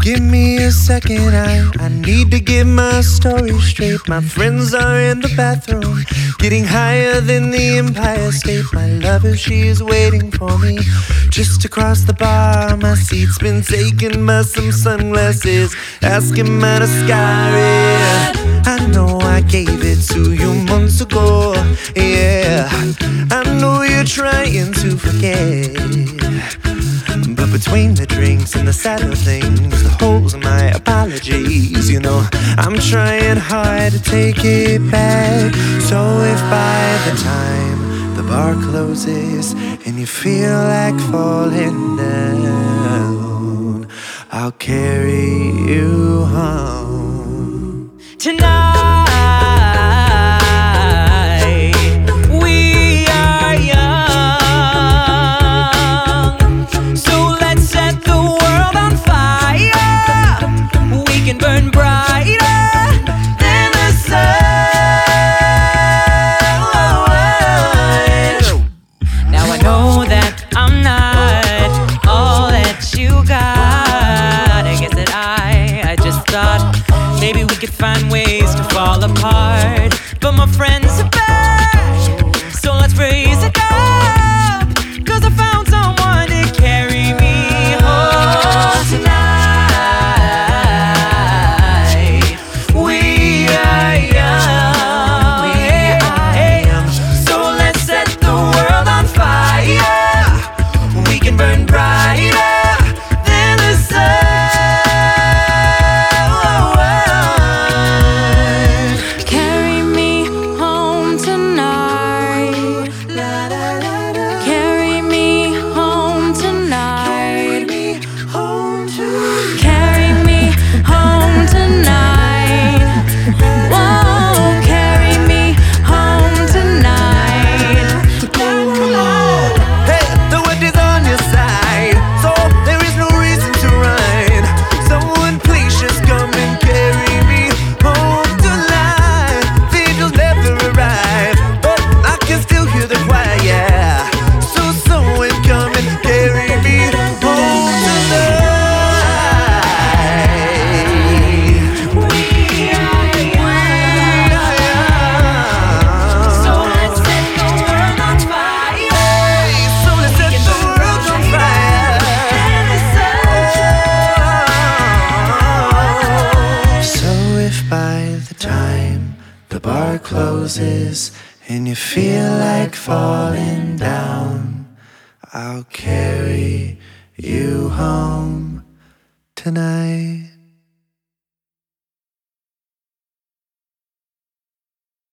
Give me a second, I need to get my story straight. My friends are in the bathroom, getting higher than the Empire State. My lover, she is waiting for me just across the bar. My seat's been taken by some sunglasses, asking Madagascar. I know I gave it to you months ago, yeah. I know you're trying to forget, but between the drinks and the sadder things, the holes in my apologies, you know, I'm trying hard to take it back. So if by the time the bar closes and you feel like falling down, I'll carry you home. Tonight we are young, so let's set the world on fire. We can burn brighter than the sun. Now I know that I'm not all that you got. I guess that I just thought maybe we could find ways to fall apart, but my friends are back, so let's raise it up, 'cause I found someone to carry me home tonight. We are young, so let's set the world on fire. We can burn brighter than the sun. The bar closes and you feel like falling down, I'll carry you home tonight.